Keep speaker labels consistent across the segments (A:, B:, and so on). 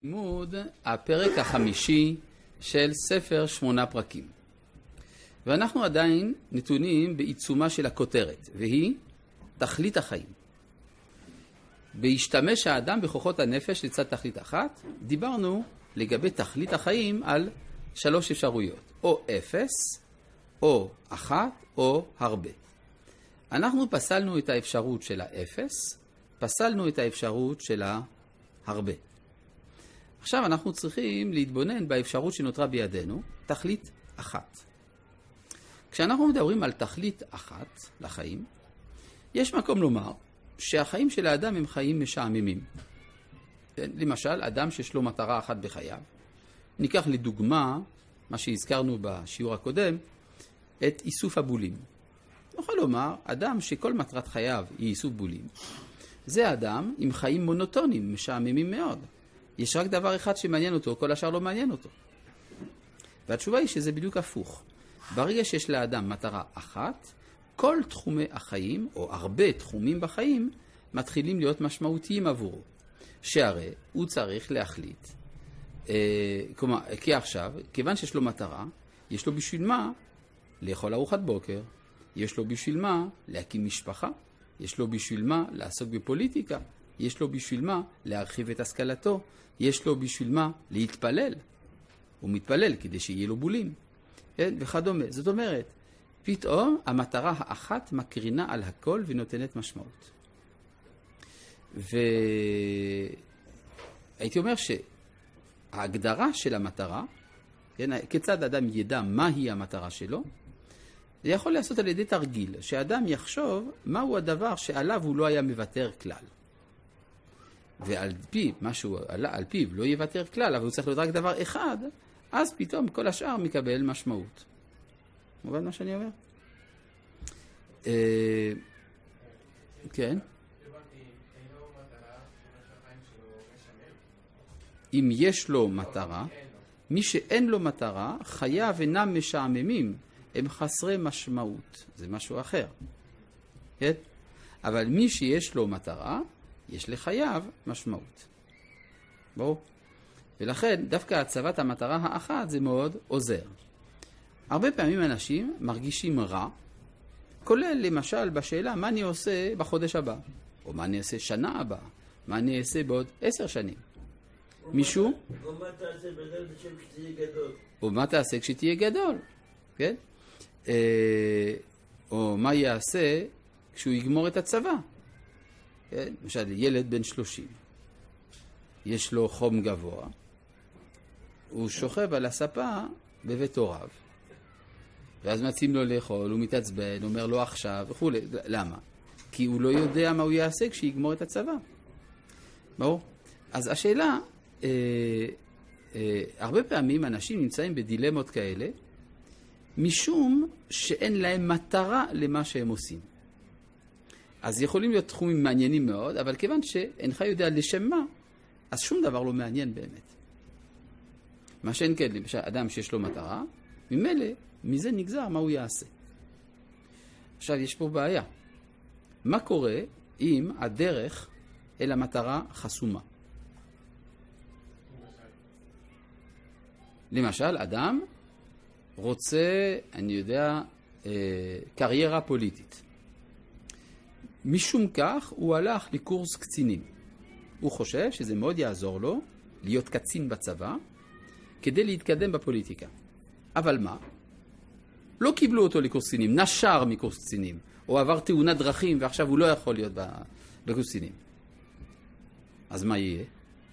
A: לימוד הפרק החמישי של ספר 8 פרקים. ואנחנו עדיין נתונים בעיצומה של הכותרת, והיא תכלית החיים. בהשתמש האדם בכוחות הנפש לצד תכלית אחת, דיברנו לגבי תכלית החיים על 3 אפשרויות, או 0, או 1, או הרבה. אנחנו פסלנו את האפשרות של ה-0, פסלנו את האפשרות של ההרבה. עכשיו אנחנו צריכים להתבונן באפשרות שנותרה בידינו, תכלית אחת. כשאנחנו מדברים על תכלית אחת לחיים, יש מקום לומר שהחיים של האדם הם חיים משעממים. למשל, אדם שיש לו מטרה אחת בחייו. ניקח לדוגמה, מה שהזכרנו בשיעור הקודם, את איסוף הבולים. נוכל לומר, אדם שכל מטרת חייו היא איסוף בולים, זה אדם עם חיים מונוטונים, משעממים מאוד. יש רק דבר אחד שמעניין אותו, כל השאר לא מעניין אותו. והתשובה היא שזה בדיוק הפוך. ברגע שיש לאדם מטרה אחת, כל תחומי החיים, או הרבה תחומים בחיים, מתחילים להיות משמעותיים עבורו. שהרי הוא צריך להחליט. כלומר, כי עכשיו, כיוון שיש לו מטרה, יש לו בשביל מה לאכול ארוחת בוקר, יש לו בשביל מה להקים משפחה, יש לו בשביל מה לעסוק בפוליטיקה, יש לו בשביל מה להרחיב את השכלתו, יש לו בשביל מה להתפלל. הוא מתפלל כדי שיהיה לו בולים, וכדומה. זאת אומרת, פתאום המטרה האחת מקרינה על הכל ונותנת משמעות. והייתי אומר שההגדרה של המטרה, כיצד אדם ידע מהי המטרה שלו, זה יכול לעשות על ידי תרגיל, שאדם יחשוב מהו הדבר שעליו הוא לא היה מוותר כלל. ועל פיו, משהו על פיו לא יוותר כלל, אבל הוא צריך להיות רק דבר אחד, אז פתאום כל השאר מקבל משמעות. מובן מה שאני אומר? כן. אם יש לו מטרה, מי שאין לו מטרה, חייו אינם משעממים, הם חסרי משמעות. זה משהו אחר. כן? אבל מי שיש לו מטרה, יש לחייו משמעות. ברור? ולכן דווקא הצבת המטרה האחת זה מאוד עוזר. הרבה פעמים אנשים מרגישים רע, כולל למשל בשאלה מה אני עושה בחודש הבא, או מה אני עושה שנה הבאה, מה אני אעשה בעוד 10 שנים. מישהו?
B: או מה תעשה בגלל כשתהיה גדול.
A: או מה תעשה כשתהיה גדול, כן? או מה יעשה כשהוא יגמור את הצבא. כן? למשל, ילד בן 30, יש לו חום גבוה, הוא שוכב על הספה בבית הוריו, ואז מציעים לו לאכול, הוא מתעצבן, אומר לו עכשיו וכו'. למה? כי הוא לא יודע מה הוא יעשה כשיגמור את הצבא. ברור? אז השאלה, הרבה פעמים אנשים נמצאים בדילמות כאלה, משום שאין להם מטרה למה שהם עושים. אז יכולים להיות תחומים מעניינים מאוד, אבל כיוון שאינך יודע לשם מה, אז שום דבר לא מעניין באמת. מה שאין כן, למשל, אדם שיש לו מטרה, ממילא, מזה נגזר מה הוא יעשה. עכשיו, יש פה בעיה. מה קורה אם הדרך אל המטרה חסומה? למשל, אדם רוצה, אני יודע, קריירה פוליטית. משום כך הוא הלך לקורס קצינים. הוא חושב שזה מאוד יעזור לו להיות קצין בצבא כדי להתקדם בפוליטיקה. אבל מה? לא קיבלו אותו לקורס קצינים, נשר מקורס קצינים, או עבר תאונת דרכים ועכשיו הוא לא יכול להיות בקורס קצינים. אז מה יהיה?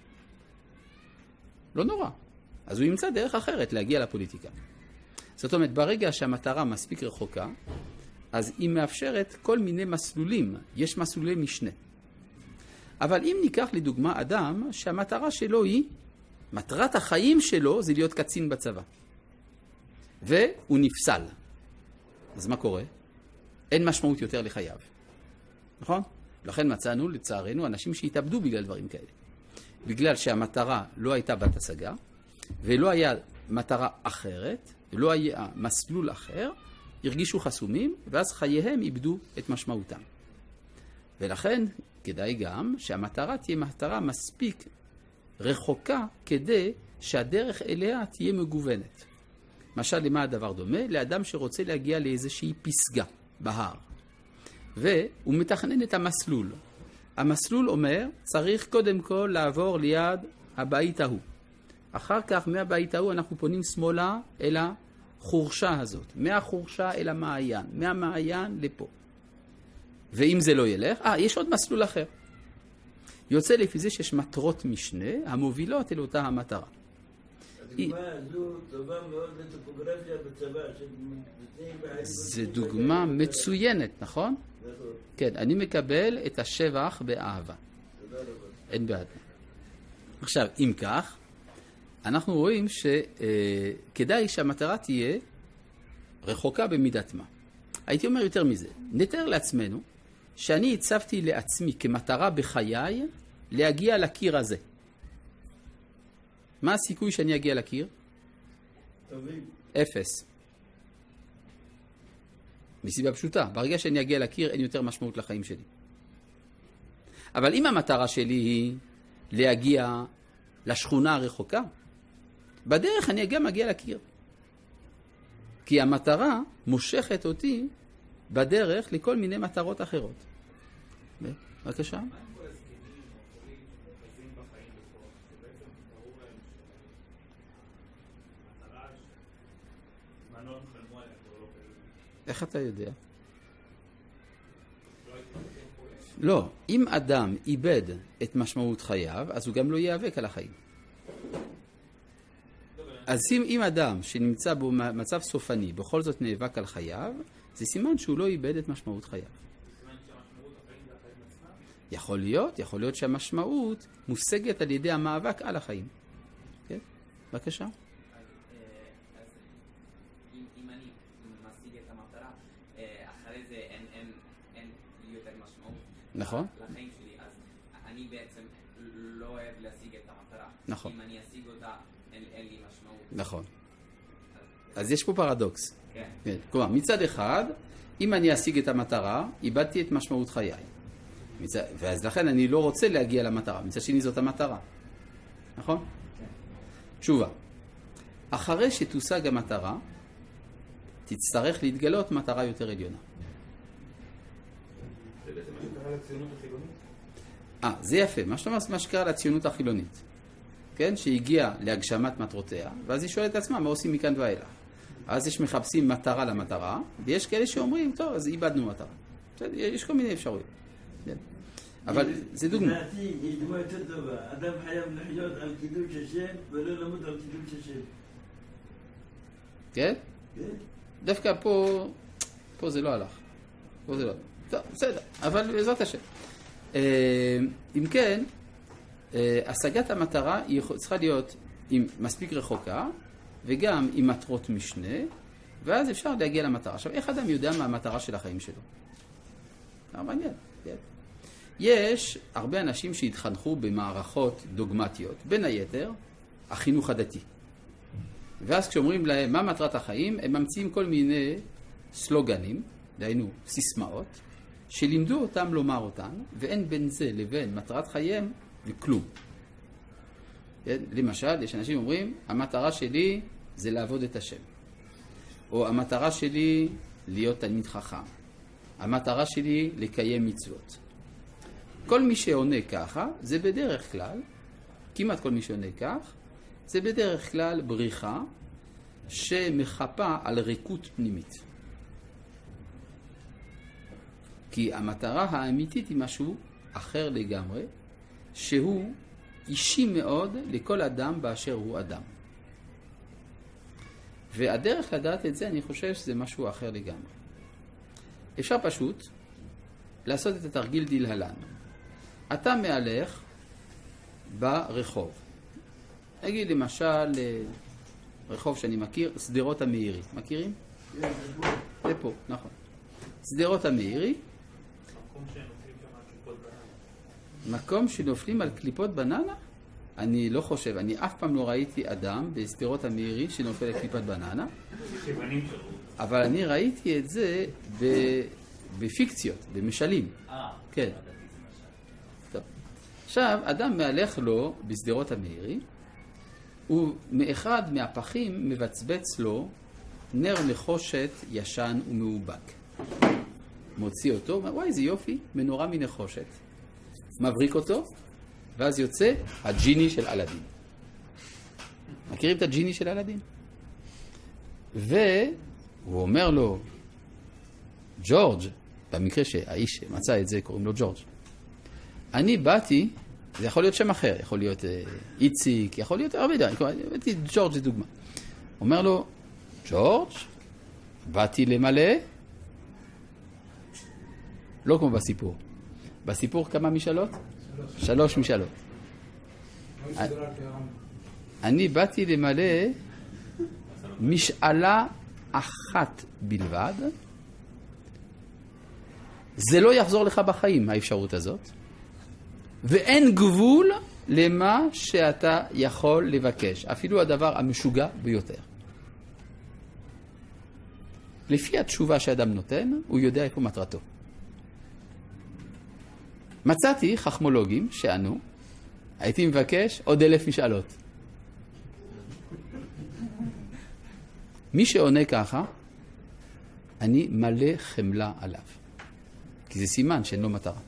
A: לא נורא. אז הוא ימצא דרך אחרת להגיע לפוליטיקה. זאת אומרת, ברגע שהמטרה מספיק רחוקה, אז היא מאפשרת כל מיני מסלולים, יש מסלולי משנה. אבל אם ניקח לדוגמה אדם שהמטרה שלו היא, מטרת החיים שלו זה להיות קצין בצבא. והוא נפסל. אז מה קורה? אין משמעות יותר לחייו. נכון? לכן מצאנו לצערנו אנשים שהתאבדו בגלל דברים כאלה. בגלל שהמטרה לא הייתה בת השגה, ולא היה מטרה אחרת, ולא היה מסלול אחר, הרגישו חסומים, ואז חייהם איבדו את משמעותם. ולכן כדאי גם שהמטרה תהיה מטרה מספיק רחוקה כדי שהדרך אליה תהיה מגוונת. למשל, למה הדבר דומה? לאדם שרוצה להגיע לאיזושהי פסגה בהר. והוא מתכנן את המסלול. המסלול אומר, צריך קודם כל לעבור ליד הבית ההוא. אחר כך, מהבית ההוא אנחנו פונים שמאלה אל החורשה הזאת. מהחורשה אל המעיין. מהמעיין לפה. ואם זה לא ילך, יש עוד מסלול אחר. יוצא לפי זה שיש מטרות משנה המובילות אל אותה המטרה.
B: הדוגמה הזו טובה מאוד לטופוגרפיה בצבא.
A: זה דוגמה מצוינת, נכון? כן, אני מקבל את השבח באהבה.
B: תודה רבה.
A: אין בעד. עכשיו, אם כך, אנחנו רואים שכדאי שהמטרה תהיה רחוקה במידת מה. הייתי אומר יותר מזה, נתאר לעצמנו שאני הצבתי לעצמי כמטרה בחיי להגיע לקיר הזה. מה הסיכוי שאני אגיע לקיר?
B: טובים.
A: 0. מסיבה פשוטה, ברגע שאני אגיע לקיר אין יותר משמעות לחיים שלי. אבל אם המטרה שלי היא להגיע לשכונה הרחוקה, בדרך אני גם אגיע לקיר. כי המטרה מושכת אותי בדרך לכל מיני מטרות אחרות. בבקשה.
C: מה עם כל הזקנים או חולים שמרכזים בחיים בכוח, שבעצם ברור להם שהמטרה שזמנון חלמו עליה כבר לא קיימת?
A: איך אתה יודע?
C: לא התפרקים חולה?
A: לא, אם אדם איבד את משמעות חייו, אז הוא גם לא ייאבק על החיים. אז אם אדם שנמצא במצב סופני בכל זאת נאבק על חייו, זה סימן שהוא לא איבד את משמעות חייו.
C: סימן שהמשמעות החיים זה החיים עצמם?
A: יכול להיות שהמשמעות מושגת על ידי המאבק על החיים. כן? בבקשה.
D: אז אם אני משיג את המטרה, אחרי זה אין יותר משמעות
A: נכון.
D: לחיים שלי, אז אני בעצם לא אוהב להשיג את המטרה.
A: נכון.
D: אם אני אשיג אותה, אין לי משמעות.
A: נכון. אז יש פה פרדוקס.
D: כן.
A: כן. כלומר, מצד אחד, אם אני אשיג את המטרה, איבדתי את משמעות חיי. ואז לכן אני לא רוצה להגיע למטרה. מצד שני זאת המטרה. נכון?
D: כן.
A: תשובה. אחרי שתושג המטרה, תצטרך להתגלות מטרה יותר עליונה.
C: זה בעצם מה שקרה לציונות החילונית?
A: זה יפה. מה שקרה לציונות החילונית. כן? שהגיעה להגשמת מטרותיה, ואז היא שואלת את עצמה, מה עושים מכאן ואילך? אז יש מחפשים מטרה למטרה, ויש כאלה שאומרים, טוב, אז איבדנו מטרה. יש כל מיני אפשרויות. כן. אבל זה דוגמה.
B: לדעתי, יש דוגמה יותר טובה. אדם חייב לחיות על קידוש השם, ולא למות על קידוש השם.
A: כן?
B: כן?
A: דווקא פה זה לא הלך. פה זה לא. טוב, בסדר, אבל בעזרת השם. אם כן, השגת המטרה היא צריכה להיות עם מספיק רחוקה, וגם עם מטרות משנה, ואז אפשר להגיע למטרה. עכשיו, איך אדם יודע מה המטרה של החיים שלו? מעניין. יש הרבה אנשים שהתחנכו במערכות דוגמטיות, בין היתר, החינוך הדתי. ואז כשאומרים להם מה מטרת החיים, הם ממציאים כל מיני סלוגנים, דהיינו סיסמאות, שלימדו אותם לומר אותן, ואין בין זה לבין מטרת חייהם וכלום. למשל, יש אנשים אומרים, המטרה שלי זה לעבוד את השם. או המטרה שלי להיות תלמיד חכם. המטרה שלי לקיים מצוות. כל מי שעונה ככה, זה בדרך כלל, כמעט כל מי שעונה כך, זה בדרך כלל בריחה שמחפה על ריקות פנימית. כי המטרה האמיתית היא משהו אחר לגמרי, שהוא אישי מאוד לכל אדם באשר הוא אדם. והדרך לדעת את זה, אני חושב שזה משהו אחר לגמרי. אפשר פשוט לעשות את התרגיל דלהלן. אתה מהלך ברחוב. נגיד למשל, רחוב שאני מכיר, שדרות המאירי. מכירים?
B: כן,
A: זה פה, נכון. שדרות המאירי. מקום שנופלים על קליפות בננה? אני לא חושב, אני אף פעם לא ראיתי אדם בשדרות המאירי שנופל על קליפות בננה, אבל אני ראיתי את זה בפיקציות, במשלים. כן. טוב. עכשיו, אדם מהלך לו בשדרות המאירי, ומאחד מהפחים מבצבץ לו נר נחושת ישן ומאובק. מוציא אותו, אומר, וואי, זה יופי, מנורה מנחושת. מבריק אותו, ואז יוצא הג'יני של אלאדין. מכירים את הג'יני של אלאדין? והוא אומר לו, ג'ורג', במקרה שהאיש מצא את זה, קוראים לו ג'ורג'. אני באתי, זה יכול להיות שם אחר, יכול להיות איציק, יכול להיות הרבה דברים, ג'ורג' זה דוגמה. אומר לו, ג'ורג', באתי למלא, לא כמו בסיפור. בסיפור כמה משאלות? 3 משאלות. אני באתי למלא משאלה אחת בלבד. זה לא יחזור לך בחיים, האפשרות הזאת. ואין גבול למה שאתה יכול לבקש, אפילו הדבר המשוגע ביותר. לפי התשובה שאדם נותן, הוא יודע איפה מטרתו. מצאתי חכמולוגים שענו, הייתי מבקש עוד 1,000 משאלות. מי שעונה ככה, אני מלא חמלה עליו. כי זה סימן שאין לו מטרה.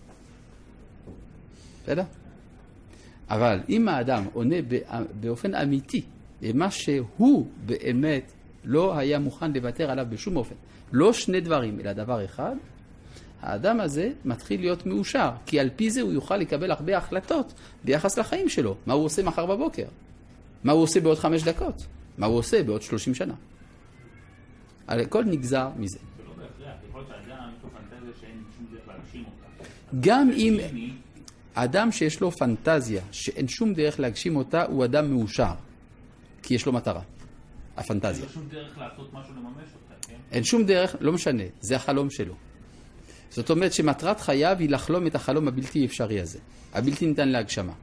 A: בסדר? אבל אם האדם עונה באופן אמיתי, למה שהוא באמת לא היה מוכן לוותר עליו בשום אופן, לא 2 דברים, אלא דבר אחד, האדם הזה מתחיל להיות מאושר, כי על פי זה הוא יוכל לקבל הרבה החלטות ביחס לחיים שלו. מה הוא עושה מחר בבוקר? מה הוא עושה בעוד 5 דקות? מה הוא עושה בעוד 30 שנה? הכל נגזר מזה.
C: זה לא בהכרח, יכול להיות שהאדם יש לו פנטזיה שאין שום דרך להגשים אותה.
A: גם אם אדם שיש לו פנטזיה שאין שום דרך להגשים אותה, הוא אדם מאושר, כי יש לו מטרה. הפנטזיה.
C: אין שום דרך לעשות משהו לממש אותה, כן?
A: אין שום דרך, לא משנה, זה החלום שלו. זאת אומרת שמטרת חייו היא לחלום את החלום הבלתי אפשרי הזה. הבלתי ניתן להגשמה.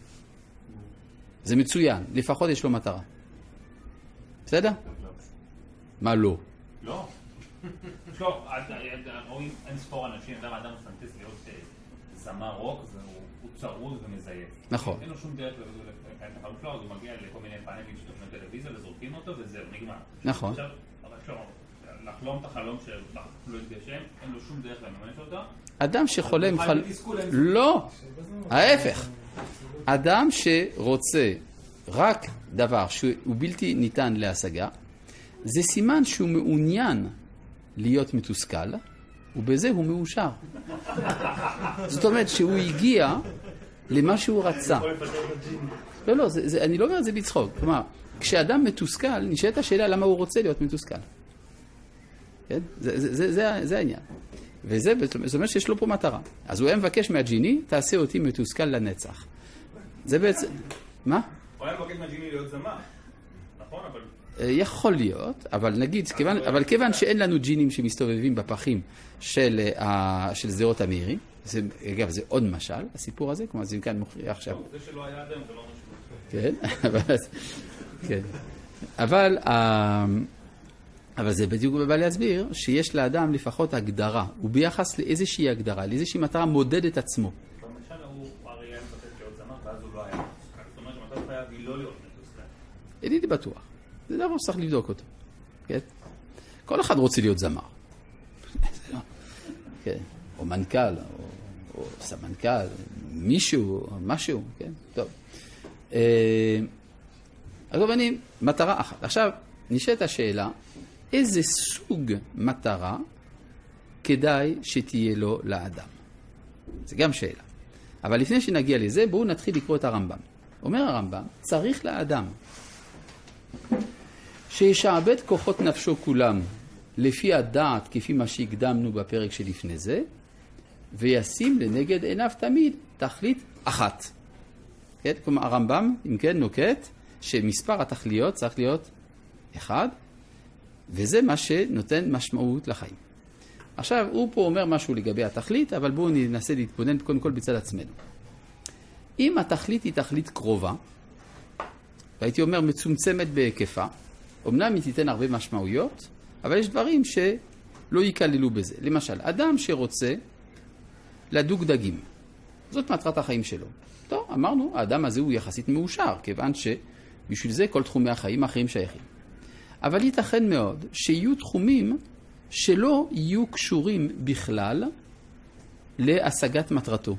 A: זה מצוין, לפחות יש לו מטרה. בסדר? מה לא?
C: לא. לא, רואים אין ספור אנשים, אדם פנטז להיות זמר רוק, הוא צרוד ומזייף.
A: נכון.
C: אין לו שום דרך לקיים את החלום שלו, אז הוא מגיע לכל מיני פאנלים של תוכניות טלוויזיה וזורקים אותו וזהו, נגמר.
A: נכון.
C: עכשיו, לחלום את החלום שלא יתגשם, אין לו שום דרך לממש אותו.
A: אדם שחולם לא, ההפך. אדם שרוצה רק דבר שהוא בלתי ניתן להשגה, זה סימן שהוא מעוניין להיות מתוסכל, ובזה הוא מאושר. זאת אומרת שהוא הגיע למה שהוא רצה. לא, אני לא אומר את זה בצחוק. כלומר, כשאדם מתוסכל, נשאלת השאלה למה הוא רוצה להיות מתוסכל. כן? זה העניין. וזה, זאת אומרת שיש לו פה מטרה. אז הוא היה מבקש מהג'יני, תעשה אותי מתוסכל לנצח. זה בעצם... מה?
C: הוא היה מבקש מהג'יני להיות זמר. נכון, אבל...
A: יכול להיות, אבל נגיד, כיוון שאין לנו ג'ינים שמסתובבים בפחים של שדרות המאירי, אגב, זה עוד משל, הסיפור הזה, כלומר, זה כאן מוכריח עכשיו.
C: זה שלא היה אדם, זה לא משהו.
A: כן, אבל זה בדיוק בא להסביר שיש לאדם לפחות הגדרה, וביחס לאיזושהי הגדרה, לאיזושהי מטרה מודד את עצמו.
C: במשל הוא הרי היה מבקש להיות זמר, ואז הוא לא היה מתוסכל. זאת אומרת שמטרת חייו היא לא להיות מתוסכל.
A: אינני בטוח. זה דבר שצריך לבדוק אותו. כן? כל אחד רוצה להיות זמר. כן. או מנכ"ל, או סמנכ"ל, מישהו, או משהו. כן? טוב. אז אני, מטרה אחת. עכשיו, נשאלת השאלה, איזה סוג מטרה כדאי שתהיה לו לאדם? זה גם שאלה. אבל לפני שנגיע לזה, בואו נתחיל לקרוא את הרמב"ם. אומר הרמב"ם, צריך לאדם שישעבד כוחות נפשו כולם לפי הדעת כפי מה שהקדמנו בפרק שלפני זה, וישים לנגד עיניו תמיד תכלית אחת. כן? כלומר הרמב"ם, אם כן, נוקט שמספר התכליות צריך להיות אחד, וזה מה שנותן משמעות לחיים. עכשיו, הוא פה אומר משהו לגבי התכלית, אבל בואו ננסה להתבונן קודם כל בצד עצמנו. אם התכלית היא תכלית קרובה, והייתי אומר מצומצמת בהיקפה, אמנם היא תיתן הרבה משמעויות, אבל יש דברים שלא ייכללו בזה. למשל, אדם שרוצה לדוג דגים, זאת מטרת החיים שלו. טוב, אמרנו, האדם הזה הוא יחסית מאושר, כיוון שבשביל זה כל תחומי החיים האחרים שייכים. אבל ייתכן מאוד שיהיו תחומים שלא יהיו קשורים בכלל להשגת מטרתו.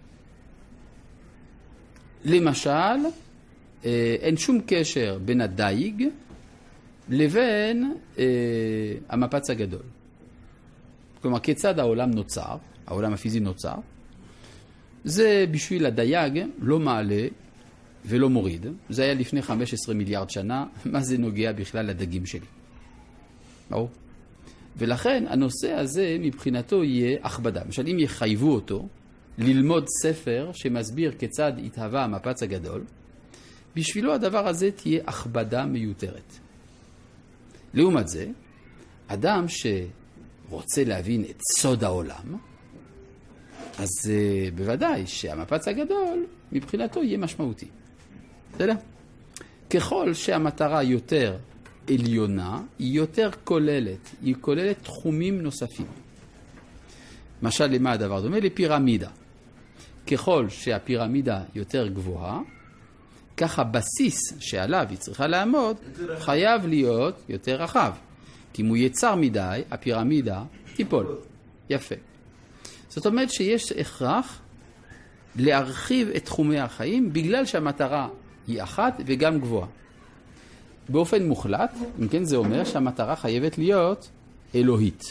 A: למשל, אין שום קשר בין הדייג לבין המפץ הגדול. כלומר, כיצד העולם נוצר, העולם הפיזי נוצר, זה בשביל הדייג לא מעלה ולא מוריד. זה היה לפני 15 מיליארד שנה, מה זה נוגע בכלל לדגים שלי? ברור. ולכן הנושא הזה מבחינתו יהיה הכבדה. למשל, אם יחייבו אותו ללמוד ספר שמסביר כיצד התהווה המפץ הגדול, בשבילו הדבר הזה תהיה הכבדה מיותרת. לעומת זה, אדם שרוצה להבין את סוד העולם, אז בוודאי שהמפץ הגדול מבחינתו יהיה משמעותי. בסדר? ככל שהמטרה יותר עליונה, היא יותר כוללת, היא כוללת תחומים נוספים. משל למה הדבר דומה? לפירמידה. ככל שהפירמידה יותר גבוהה, כך הבסיס שעליו היא צריכה לעמוד חייב להיות יותר רחב. כי אם הוא יצר מדי, הפירמידה תיפול. יפה. זאת אומרת שיש הכרח להרחיב את תחומי החיים בגלל שהמטרה היא אחת וגם גבוהה. באופן מוחלט, אם כן זה אומר שהמטרה חייבת להיות אלוהית.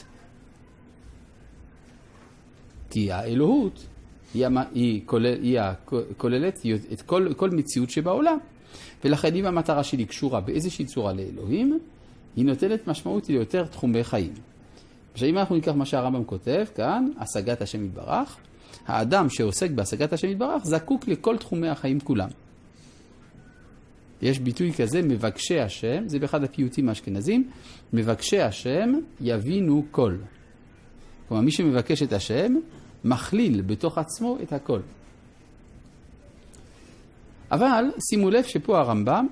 A: כי האלוהות היא כוללת את כל מציאות שבעולם. ולכן אם המטרה שלי קשורה באיזושהי צורה לאלוהים, היא נותנת משמעות ליותר תחומי חיים. עכשיו אם אנחנו ניקח מה שהרמב"ם כותב כאן, השגת השם יתברך, האדם שעוסק בהשגת השם יתברך זקוק לכל תחומי החיים כולם. יש ביטוי כזה, מבקשי השם, זה באחד הפיוטים האשכנזים, מבקשי השם יבינו כל. כלומר, מי שמבקש את השם, מכליל בתוך עצמו את הכל. אבל שימו לב שפה הרמב"ם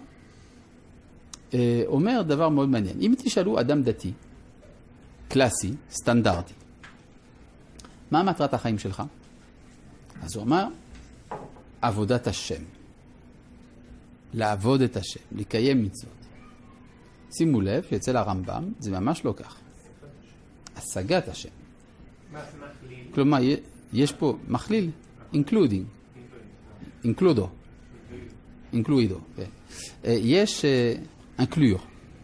A: אומר דבר מאוד מעניין. אם תשאלו אדם דתי, קלאסי, סטנדרטי, מה מטרת החיים שלך? אז הוא אומר, עבודת השם. לעבוד את השם, לקיים מצוות. שימו לב שאצל הרמב"ם זה ממש לא כך. השגת השם. כלומר, יש פה מכליל, including, includo, incluido. יש inclure.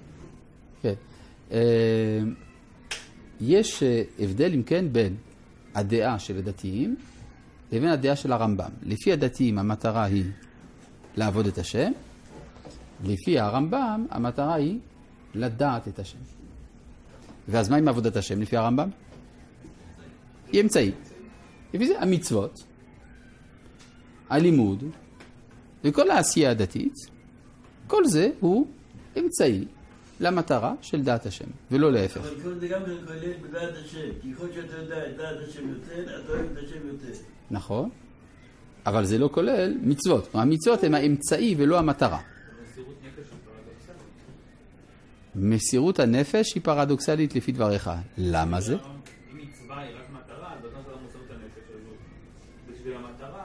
A: יש הבדל, אם כן, בין הדעה של הדתיים לבין הדעה של הרמב"ם. לפי הדתיים המטרה היא לעבוד את השם, לפי הרמב"ם המטרה היא לדעת את השם. ואז מה עם עבודת השם לפי הרמב"ם? היא אמצעי. לפי זה המצוות, הלימוד וכל העשייה הדתית, כל זה הוא אמצעי למטרה של דעת השם, ולא להפך.
B: אבל כל זה גם כולל בדעת השם, כי יכול שאתה יודע את דעת השם יותר, אתה אוהב את השם יותר.
A: נכון, אבל זה לא כולל מצוות. המצוות הן האמצעי ולא המטרה.
C: מסירות נפש היא פרדוקסלית.
A: מסירות הנפש היא פרדוקסלית לפי דבריך. למה זה?
C: אם מצווה היא רק מטרה, אז לא מסירות הנפש הזו. בשביל המטרה,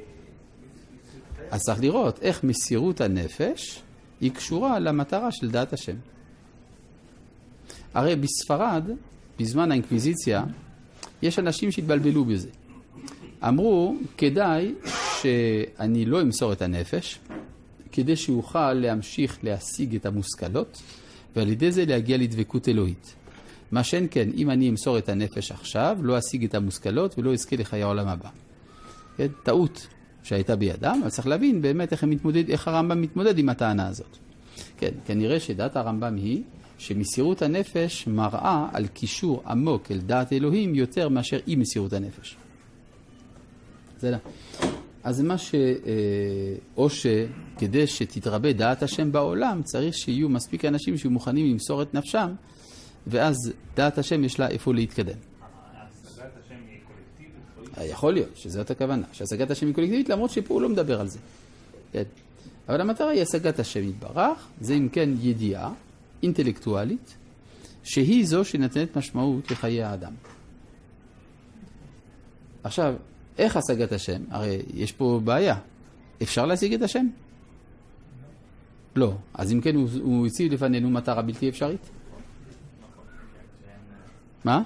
A: אז צריך לראות איך מסירות הנפש היא קשורה למטרה של דעת השם. הרי בספרד, בזמן האינקוויזיציה, יש אנשים שהתבלבלו בזה. אמרו, כדאי שאני לא אמסור את הנפש, כדי שאוכל להמשיך להשיג את המושכלות, ועל ידי זה להגיע לדבקות אלוהית. מה שאין כן, אם אני אמסור את הנפש עכשיו, לא אשיג את המושכלות ולא אזכה לחיי העולם הבא. כן? טעות שהייתה בידם, אבל צריך להבין באמת איך הרמב"ם מתמודד עם הטענה הזאת. כן, כנראה שדעת הרמב"ם היא שמסירות הנפש מראה על קישור עמוק אל דעת אלוהים יותר מאשר אי מסירות הנפש. בסדר? אז מה או שכדי שתתרבה דעת השם בעולם, צריך שיהיו מספיק אנשים שמוכנים למסור את נפשם, ואז דעת השם יש לה איפה להתקדם.
C: השגת השם היא קולקטיבית?
A: יכול להיות שזאת הכוונה, שהשגת השם היא קולקטיבית, למרות שפה הוא לא מדבר על זה. כן. אבל המטרה היא השגת השם יתברך, זה אם כן ידיעה אינטלקטואלית, שהיא זו שנתנת משמעות לחיי האדם. עכשיו, איך השגת השם? הרי יש פה בעיה. אפשר להשיג את השם? לא. אז אם כן, הוא הציב לפנינו מטרה בלתי אפשרית. מה?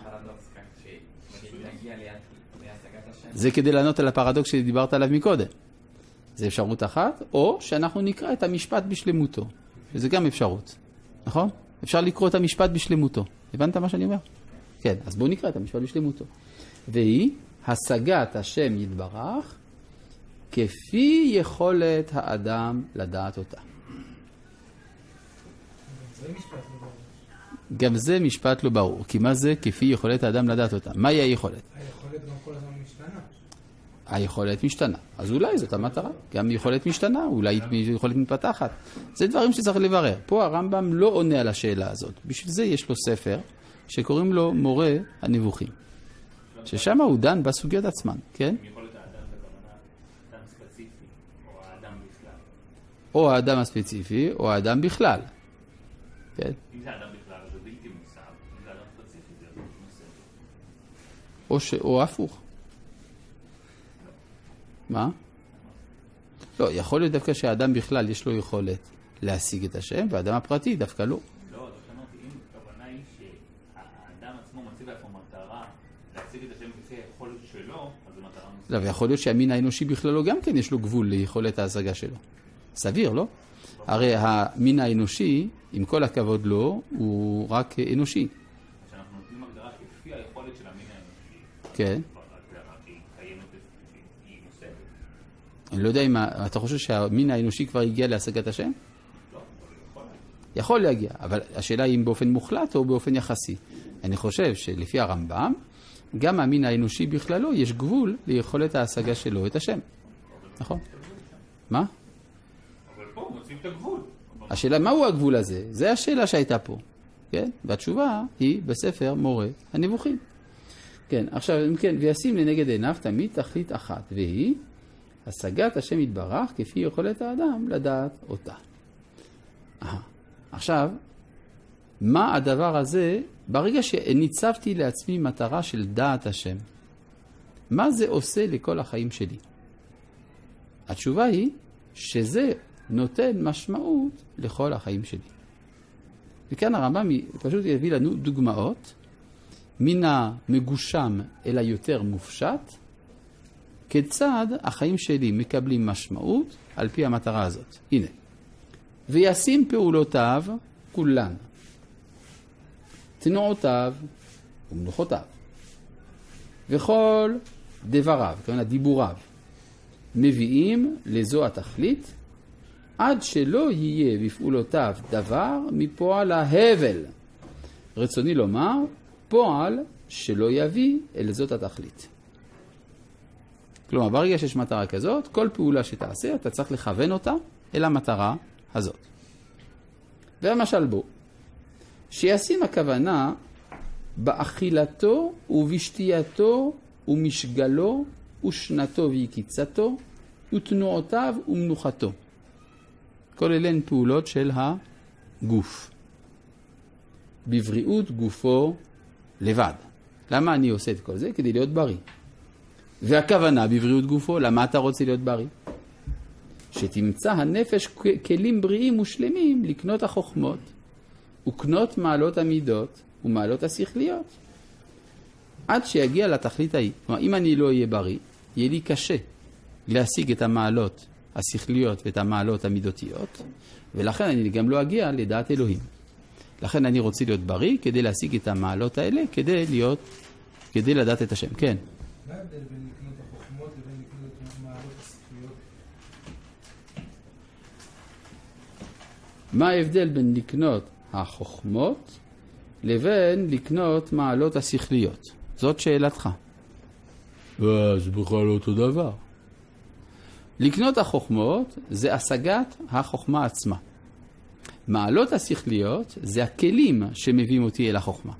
A: זה כדי לענות על הפרדוקס שדיברת עליו מקודם. זה אפשרות אחת, או שאנחנו נקרא את המשפט בשלמותו. וזה גם אפשרות. נכון? אפשר לקרוא את המשפט בשלמותו. הבנת מה שאני אומר? כן, אז בואו נקרא את המשפט בשלמותו. והיא השגת השם יתברך כפי יכולת האדם לדעת אותה. גם זה משפט לא ברור. כי מה זה כפי יכולת האדם לדעת אותה? מהי היכולת?
E: היכולת גם כל הזמן משתנה.
A: היכולת משתנה. אז אולי זאת המטרה. גם יכולת משתנה, אולי יכולת מתפתחת. זה דברים שצריך לברר. פה הרמב"ם לא עונה על השאלה הזאת. בשביל זה יש לו ספר שקוראים לו מורה הנבוכים. ששם הוא דן בסוגיות עצמן, כן?
C: יכולת האדם בכוונה אדם ספציפי, או האדם בכלל.
A: או האדם הספציפי, או האדם בכלל. כן?
C: אם זה האדם בכלל, זה בלתי מושג. אם זה אדם ספציפי, זה בלתי מושג.
A: או הפוך. מה? לא, יכול להיות דווקא שהאדם בכלל יש לו יכולת להשיג את השם, והאדם הפרטי דווקא לא.
C: לא, דווקא אמרתי, אם הכוונה היא שהאדם עצמו מציב לעצמו מטרה להשיג את השם לפי היכולת שלו, אז זו מטרה מושגת.
A: לא, ויכול להיות שהמין האנושי בכללו גם כן יש לו גבול ליכולת ההשגה שלו. סביר, לא? הרי המין האנושי, עם כל הכבוד לו, הוא רק אנושי.
C: כשאנחנו נותנים הגדרה כפי היכולת של המין האנושי,
A: כן.
C: ההגדרה היא קיימת, היא מושגת.
A: אני לא יודע אם אתה חושב שהמין האנושי כבר הגיע להשגת השם?
C: לא, אבל הוא יכול.
A: יכול להגיע, אבל השאלה היא אם באופן מוחלט או באופן יחסי. אני חושב שלפי הרמב"ם, גם המין האנושי בכללו יש גבול ליכולת ההשגה שלו את השם. נכון? מה?
C: אבל פה הוא מוצאים את הגבול.
A: השאלה, מהו הגבול הזה? זה השאלה שהייתה פה. כן? והתשובה היא בספר מורה הנבוכים. כן, עכשיו, אם כן, וישים לנגד עיניו תמיד תכלית אחת, והיא השגת השם יתברך כפי יכולת האדם לדעת אותה. עכשיו, מה הדבר הזה, ברגע שניצבתי לעצמי מטרה של דעת השם, מה זה עושה לכל החיים שלי? התשובה היא שזה נותן משמעות לכל החיים שלי. וכאן הרמב"ם פשוט יביא לנו דוגמאות מן המגושם אל היותר מופשט, כיצד החיים שלי מקבלים משמעות על פי המטרה הזאת. הנה, וישים פעולותיו כולן, תנועותיו ומנוחותיו, וכל דבריו, כלומר דיבוריו, מביאים לזו התכלית, עד שלא יהיה בפעולותיו דבר מפועל ההבל. רצוני לומר, פועל שלא יביא אל זאת התכלית. כלומר, ברגע שיש מטרה כזאת, כל פעולה שתעשה, אתה צריך לכוון אותה אל המטרה הזאת. והמשל בו, שישים הכוונה באכילתו ובשתייתו ומשגלו ושנתו ויקיצתו ותנועותיו ומנוחתו. כל אלה הן פעולות של הגוף. בבריאות גופו לבד. למה אני עושה את כל זה? כדי להיות בריא. והכוונה בבריאות גופו, למה אתה רוצה להיות בריא? שתמצא הנפש כלים בריאים ושלמים לקנות החוכמות, וקנות מעלות המידות ומעלות השכליות, עד שיגיע לתכלית ההיא. כלומר, אם אני לא אהיה בריא, יהיה לי קשה להשיג את המעלות השכליות ואת המעלות המידותיות, ולכן אני גם לא אגיע לדעת אלוהים. לכן אני רוצה להיות בריא כדי להשיג את המעלות האלה, כדי לדעת את השם. כן.
E: מה ההבדל בין לקנות החוכמות לבין לקנות מעלות השכליות?
A: מה ההבדל בין לקנות החוכמות לבין לקנות מעלות השכליות? זאת שאלתך. זה בכלל לא אותו דבר. לקנות החוכמות זה השגת החוכמה עצמה. מעלות השכליות זה הכלים שמביאים אותי אל החוכמה.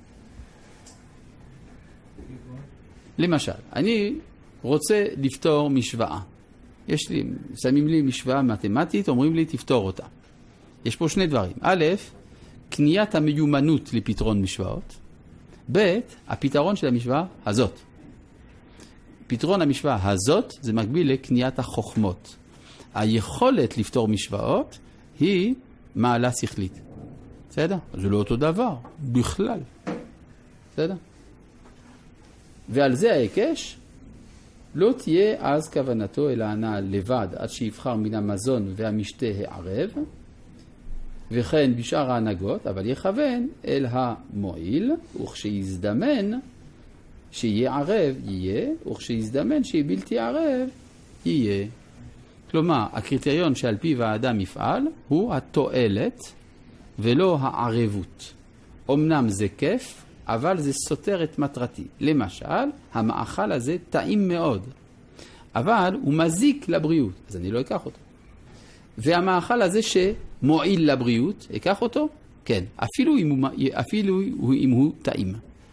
A: למשל, אני רוצה לפתור משוואה. שמים לי משוואה מתמטית, אומרים לי תפתור אותה. יש פה שני דברים. א', קניית המיומנות לפתרון משוואות. ב', הפתרון של המשוואה הזאת. פתרון המשוואה הזאת זה מקביל לקניית החוכמות. היכולת לפתור משוואות היא מעלה שכלית. בסדר? זה לא אותו דבר, בכלל. בסדר? ועל זה ההיקש, לא תהיה אז כוונתו אל הענה לבד עד שיבחר מן המזון והמשתה הערב, וכן בשאר ההנהגות, אבל יכוון אל המועיל, וכשיזדמן שיהיה ערב יהיה, וכשיזדמן שיהיה בלתי ערב יהיה. כלומר, הקריטריון שעל פיו האדם יפעל הוא התועלת ולא הערבות. אמנם זה כיף, אבל זה סותר את מטרתי. למשל, המאכל הזה טעים מאוד, אבל הוא מזיק לבריאות, אז אני לא אקח אותו. והמאכל הזה שמועיל לבריאות, אקח אותו? כן, אפילו אם הוא טעים.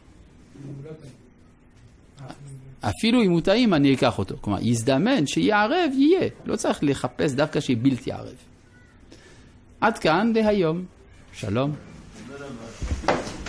A: אפילו אם הוא טעים אני אקח אותו. כלומר, יזדמן שיהיה ערב, יהיה. לא צריך לחפש דווקא שיהיה בלתי ערב. עד כאן להיום. שלום.